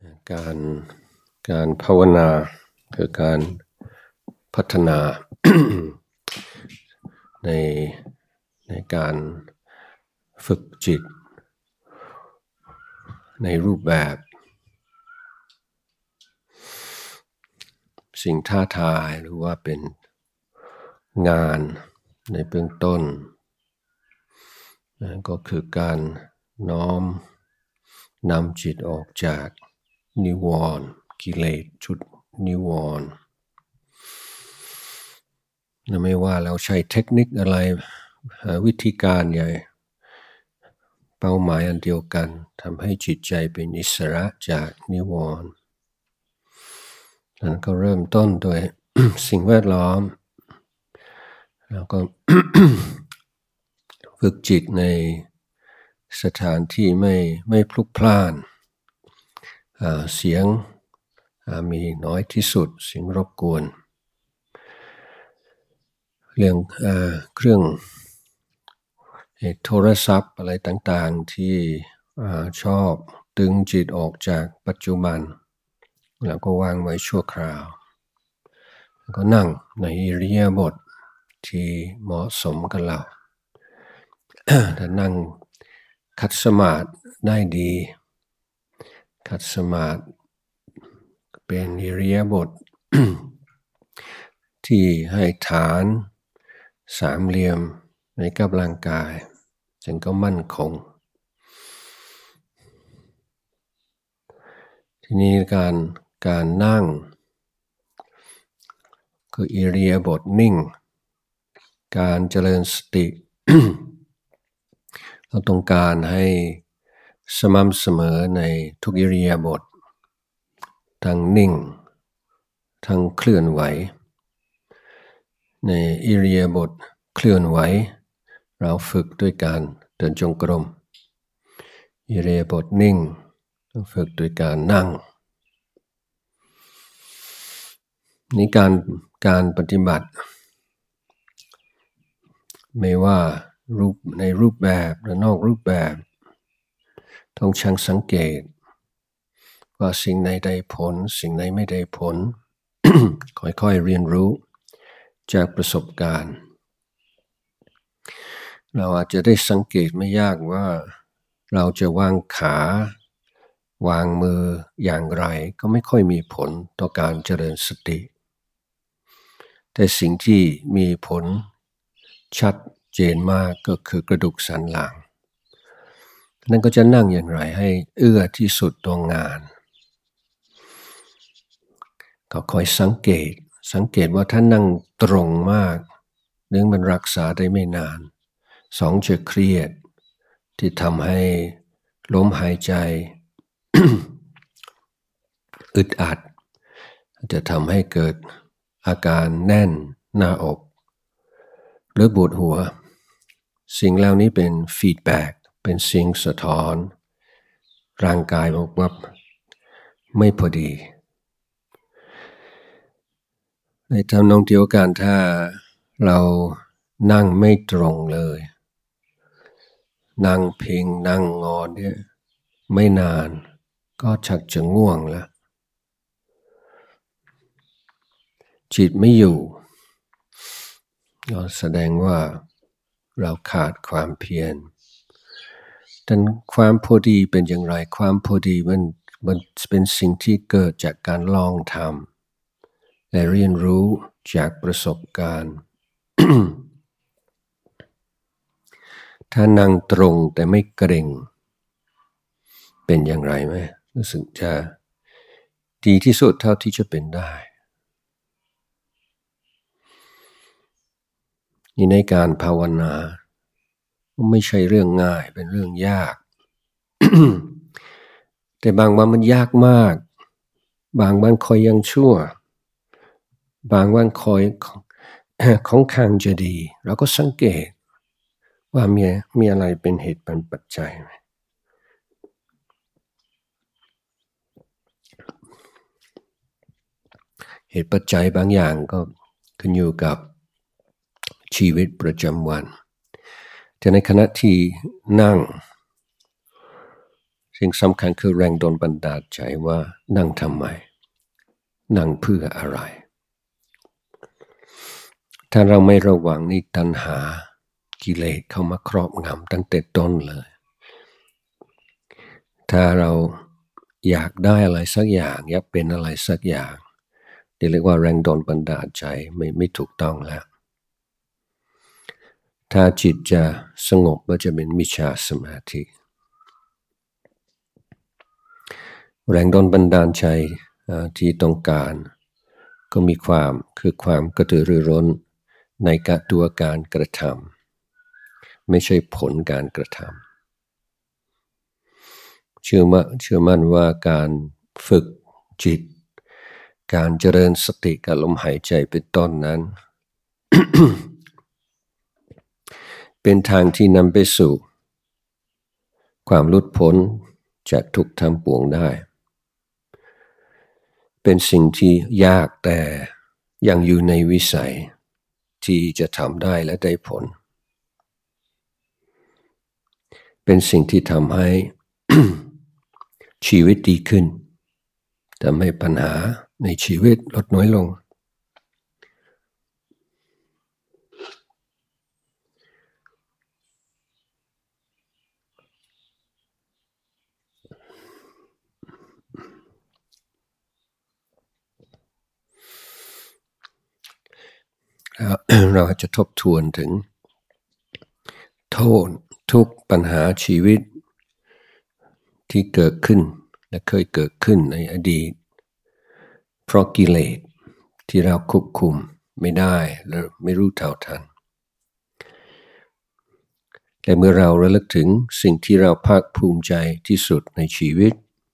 การการภาวนาคือการพัฒนา ในการฝึกจิตในรูปแบบสิ่งท้าทายหรือว่าเป็นงานในเบื้องต้นก็คือการน้อมนำจิตออกจากนิวรณ์กิเลสชุดนิวรณ์ไม่ว่าเราใช้เทคนิคอะไรวิธีการใหญ่เป้าหมายอันเดียวกันทำให้จิตใจเป็นอิสระจากนิวรณ์นั้นก็เริ่มต้นโดย สิ่งแวดล้อมแล้วก็ ฝึกจิตในสถานที่ไม่พลุกพล่านเสียงมีน้อยที่สุดเสียงรบกวนเรื่องเครื่องโทรศัพท์อะไรต่างๆที่ชอบดึงจิตออกจากปัจจุบันแล้วก็วางไว้ชั่วคราวแล้วก็นั่งในอิริยาบถที่เหมาะสมกับเรา ถ้านั่งขัดสมาธิได้ดีขัดสมาธิเป็นอิริยาบถ ที่ให้ฐานสามเหลี่ยมในกับร่างกายจึงก็มั่นคงทีนี้การนั่งคืออิริยาบถนิ่งการเจริญสติ เราต้องการให้สม่ำเสมอในทุกอิริยาบถทั้งนิ่งทั้งเคลื่อนไหวในอิริยาบถเคลื่อนไหวเราฝึกด้วยการเดินจงกรมอิริยาบถนิ่งฝึกด้วยการนั่งนี่การปฏิบัติไม่ว่าในรูปแบบหรือนอกรูปแบบต้องช่างสังเกตว่าสิ่งไหนได้ผลสิ่งไหนไม่ได้ผล ค่อยๆเรียนรู้จากประสบการณ์เราอาจจะได้สังเกตไม่ยากว่าเราจะวางขาวางมืออย่างไรก็ไม่ค่อยมีผลต่อการเจริญสติแต่สิ่งที่มีผลชัดเจนมากก็คือกระดูกสันหลังนั่นก็จะนั่งอย่างไรให้เอื้อที่สุดต่องานก็คอยสังเกตว่าถ้านั่งตรงมากเนื่องมันรักษาได้ไม่นานสองจะเครียดที่ทำให้ลมหายใจ อึดอัดจะทำให้เกิดอาการแน่นหน้าอกหรือปวดหัวสิ่งเหล่านี้เป็นฟีดแบ็กเป็นสิ่งสะท้อนร่างกายบอกว่าไม่พอดีในทำนองเดียวกันถ้าเรานั่งไม่ตรงเลยนั่งพิงนั่งงอเนี่ยไม่นานก็ชักจะง่วงแล้วจิตไม่อยู่ก็แสดงว่าเราขาดความเพียรแต่ความพอดีเป็นอย่างไรความพอดีมันเป็นสิ่งที่เกิดจากการลองทำและเรียนรู้จากประสบการณ์ ถ้านั่งตรงแต่ไม่เกร็งเป็นอย่างไรไหมรู้สึกจะดีที่สุดเท่าที่จะเป็นได้นี่ในการภาวนาไม่ใช่เรื่องง่ายเป็นเรื่องยาก แต่บางวันมันยากมากบางวันคอยยังชั่วบางวันคอยของข้างจะดีเราก็สังเกตว่ามีอะไรเป็นเหตุเป็นปัจจัยไหมเหตุปัจจัยบางอย่างก็ขึ้นอยู่กับชีวิตประจำวันแต่ในขณะที่นั่งสิ่งสำคัญคือแรงโดนบันดาลใจว่านั่งทำไมนั่งเพื่ออะไรถ้าเราไม่ระวังนี่ตัณหากิเลสเข้ามาครอบงำตั้งแต่ต้นเลยถ้าเราอยากได้อะไรสักอย่างอยากเป็นอะไรสักอย่างเรียกว่าแรงโดนบันดาลใจไม่ถูกต้องแล้วถ้าจิตจะสงบก็จะเป็นมิจฉาสมาธิแรงโดนบันดาลใจที่ต้องการก็มีความกระตือรือร้นในตัวการกระทำไม่ใช่ผลการกระทำเชื่อมั่นว่าการฝึกจิตการเจริญสติกับลมหายใจเป็นต้นนั้น เป็นทางที่นำไปสู่ความหลุดพ้นจากทุกข์ทั้งปวงได้เป็นสิ่งที่ยากแต่ยังอยู่ในวิสัยที่จะทำได้และได้ผลเป็นสิ่งที่ทำให้ ชีวิตดีขึ้นทำให้ปัญหาในชีวิตลดน้อยลงเราจะทบทวนถึงโทษทุกปัญหาชีวิตที่เกิดขึ้นและเคยเกิดขึ้นในอดีตเพราะกิเลสที่เราควบคุมไม่ได้และไม่รู้เท่าทันแต่เมื่อเราระลึกถึงสิ่งที่เราภาคภูมิใจที่สุดในชีวิต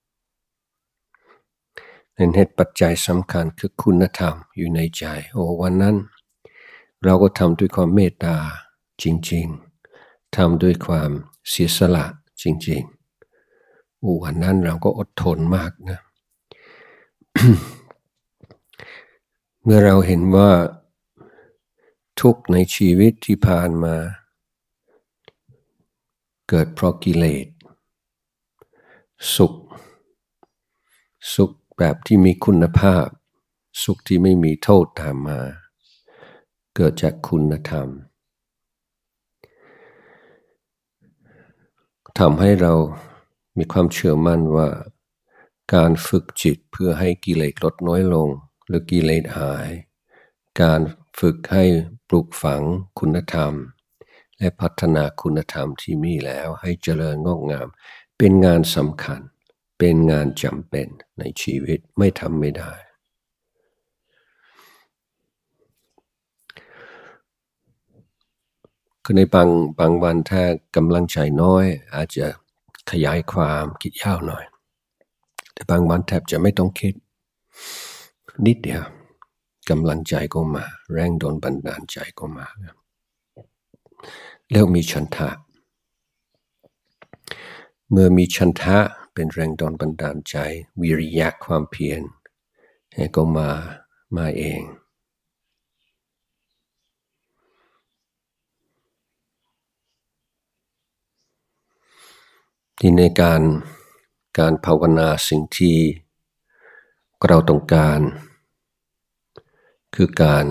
เป็นเหตุปัจจัยสำคัญคือคุณธรรมอยู่ในใจวันนั้นเราก็ทำด้วยความเมตตาจริงๆทำด้วยความเสียสละจริงๆวันนั้นเราก็อดทนมากนะ เมื่อเราเห็นว่าทุกข์ในชีวิตที่ผ่านมาเกิดเพราะกิเลสสุขแบบที่มีคุณภาพสุขที่ไม่มีโทษตามมาเกิดจากคุณธรรมทำให้เรามีความเชื่อมั่นว่าการฝึกจิตเพื่อให้กิเลสลดน้อยลงหรือกิเลสหายการฝึกให้ปลูกฝังคุณธรรมและพัฒนาคุณธรรมที่มีแล้วให้เจริญงอกงามเป็นงานสำคัญเป็นงานจำเป็นในชีวิตไม่ทำไม่ได้คือในบางวันถ้ากำลังใจน้อยอาจจะขยายความคิดยาวหน่อยแต่บางวันแทบจะไม่ต้องคิดนิดเดียวกำลังใจก็มาแรงโดนบันดาลใจก็มาแล้วมีฉันทะเมื่อมีฉันทะเป็นแรงโดนบันดาลใจวิริยะความเพียรก็มาเองที่ในการภาวนาสิ่งที่เราต้องการคือการ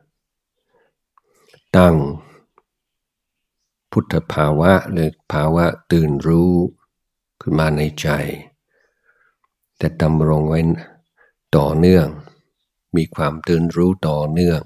ตั้งพุทธภาวะหรือภาวะตื่นรู้ขึ้นมาในใจแต่ดำรงไว้ต่อเนื่องมีความตื่นรู้ต่อเนื่อง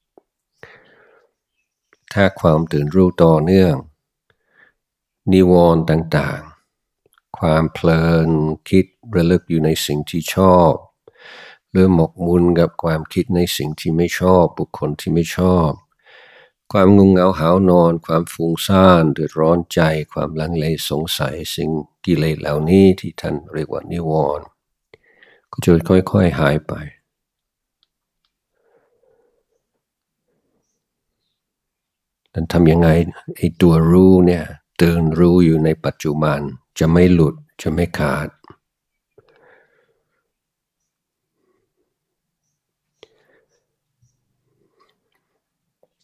ถ้าความตื่นรู้ต่อเนื่องนิวรณ์ต่างๆความเพลินคิดระลึกอยู่ในสิ่งที่ชอบหรือหมกมุ่นกับความคิดในสิ่งที่ไม่ชอบบุคคลที่ไม่ชอบความงุนเหงาหาวนอนความฟุ้งซ่านเดือดร้อนใจความลังเลสงสัยสิ่งกิเลสเหล่านี้ที่ท่านเรียกว่านิวรณ์ก็จะค่อยๆหายไปแต่ทำยังไงไอ้ตัวรู้เนี่ยตื่นรู้อยู่ในปัจจุบันจะไม่หลุดจะไม่ขาด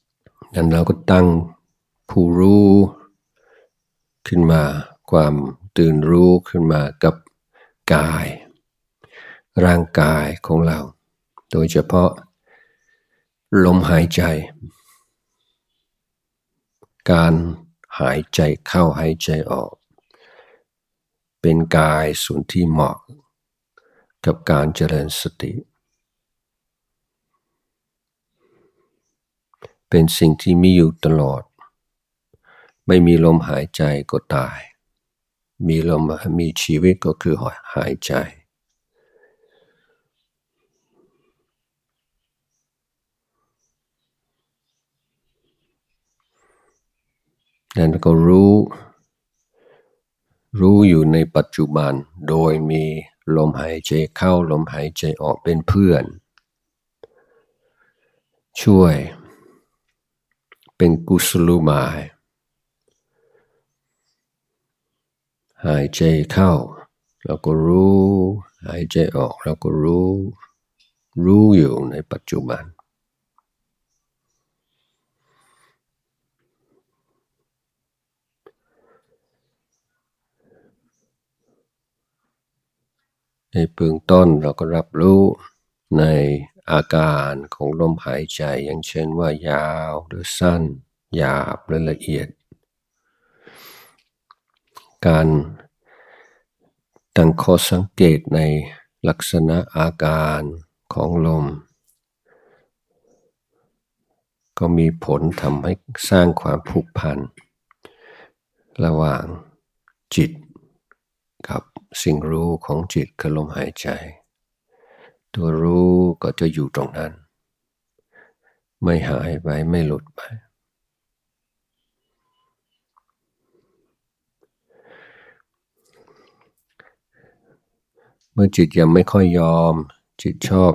นั้นเราก็ตั้งผู้รู้ขึ้นมาความตื่นรู้ขึ้นมากับกายร่างกายของเราโดยเฉพาะลมหายใจการหายใจเข้าหายใจออกเป็นกายส่วนที่เหมาะกับการเจริญสติเป็นสิ่งที่มีอยู่ตลอดไม่มีลมหายใจก็ตายมีลมมีชีวิตก็คือหายใจแล้วก็รู้อยู่ในปัจจุบันโดยมีลมหายใจเข้าลมหายใจออกเป็นเพื่อนช่วยเป็นกุศโลบายหายใจเข้าแล้วก็รู้หายใจออกแล้วก็รู้อยู่ในปัจจุบันในเบื้องต้นเราก็รับรู้ในอาการของลมหายใจอย่างเช่นว่ายาวหรือสั้นหยาบหรือละเอียดการตั้งข้อสังเกตในลักษณะอาการของลมก็มีผลทำให้สร้างความผูกพันระหว่างจิตกับสิ่งรู้ของจิตคือลมหายใจตัวรู้ก็จะอยู่ตรงนั้นไม่หายไปไม่หลุดไปเมื่อจิตยังไม่ค่อยยอมจิตชอบ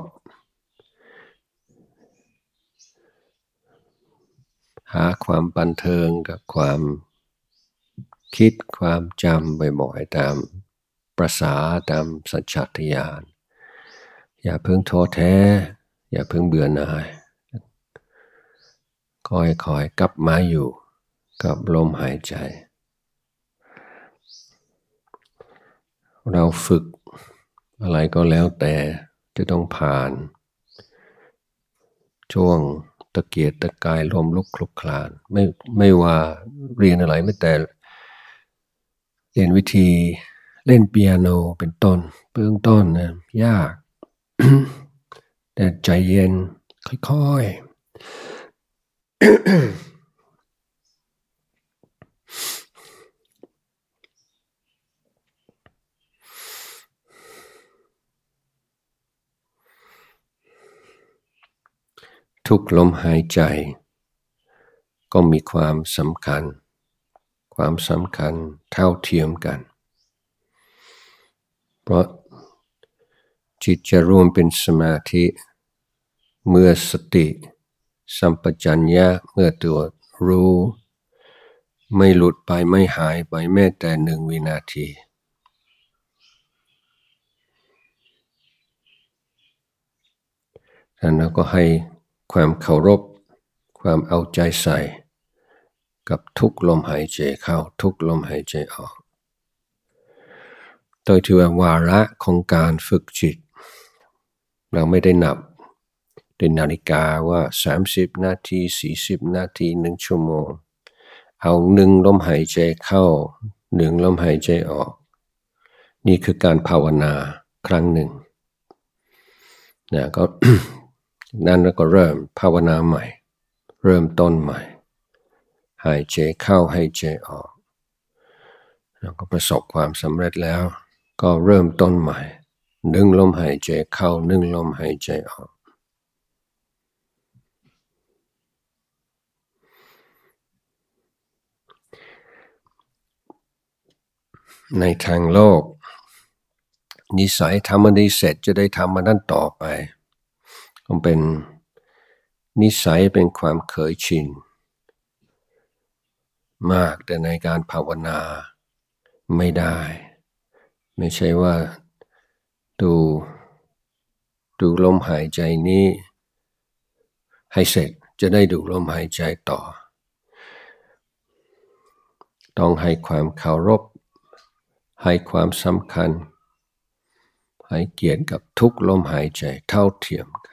หาความบันเทิงกับความคิดความจำบ่อยๆตามประสาตามสัญชาตญาณอย่าเพิ่งท้อแท้อย่าเพิ่งเบื่อหน่ายค่อยๆกลับมาอยู่กับลมหายใจเราฝึกอะไรก็แล้วแต่จะต้องผ่านช่วงตะเกียกตะกายลมลุกคลุกคลานไม่ว่าเรียนอะไรไม่แต่เรียนวิธีเล่นเปียโนเป็นต้นเบื้องต้นนะยาก แต่ใจเย็นค่อยๆทุกลมหายใจก็มีความสำคัญเท่าเทียมกันเพราะจิตจะรวมเป็นสมาธิเมื่อสติสัมปชัญญะเมื่อตัวรู้ไม่หลุดไปไม่หายไปแม้แต่1 วินาทีแล้วก็ให้ความเคารพความเอาใจใส่กับทุกลมหายใจเข้าทุกลมหายใจออกโดยที่ว่าวาระของการฝึกจิตเราไม่ได้นับด้วยนาฬิกาว่า30 นาที40 นาที1 ชั่วโมงเอา1 ลมหายใจเข้า1 ลมหายใจออกนี่คือการภาวนาครั้งหนึ่งนะก็ นั่นแล้วก็เริ่มภาวนาใหม่เริ่มต้นใหม่หายใจเข้าหายใจออกแล้วก็ประสบความสำเร็จแล้วก็เริ่มต้นใหม่1 ลมหายใจเข้า1 ลมหายใจออกในทางโลกนิสัยทำมันได้เสร็จจะได้ทำมันนั้นต่อไปก็เป็นนิสัยเป็นความเคยชินมากแต่ในการภาวนาไม่ได้ไม่ใช่ว่าดูลมหายใจนี้ให้เสร็จจะได้ดูลมหายใจต่อต้องให้ความเคารพให้ความสำคัญให้เกียรติกับทุกลมหายใจเท่าเทียม